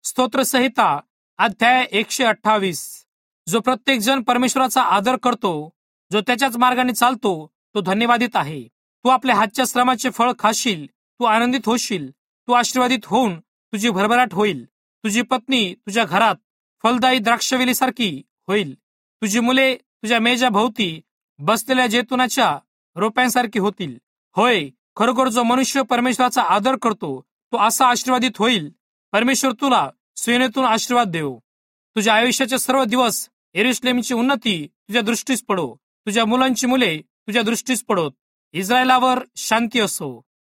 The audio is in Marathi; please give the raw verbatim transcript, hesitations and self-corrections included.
स्तोत्रसंहिता अध्याय एकशे अठ्ठावीस. जो प्रत्येक जण परमेश्वराचा आदर करतो, जो त्याच्याच मार्गाने चालतो, तो धन्यवादित आहे. तू आपल्या हातच्या श्रमाचे फळ खाशील, तू आनंदित होशील, तू आशीर्वादित होऊन तुझी भरभराट होईल. तुझी पत्नी तुझ्या घरात फलदायी द्राक्षवेलीसारखी होईल. तुझी मुले तुझ्या मेजा भोवती बसलेल्या जैतुनाच्या रोप्यांसारखी होतील. होय, खरोखर जो मनुष्य परमेश्वराचा आदर करतो, तो असा आशीर्वादित होईल. परमेश्वर तुला सेनेतून आशीर्वाद देव. तुझ्या आयुष्याचे सर्व दिवस यरूशलेमची उन्नती तुझ्या दृष्टीस पडो. तुझ्या मुलांची मुले तुझ्या दृष्टीस पडोत. इस्रायलावर शांती असो.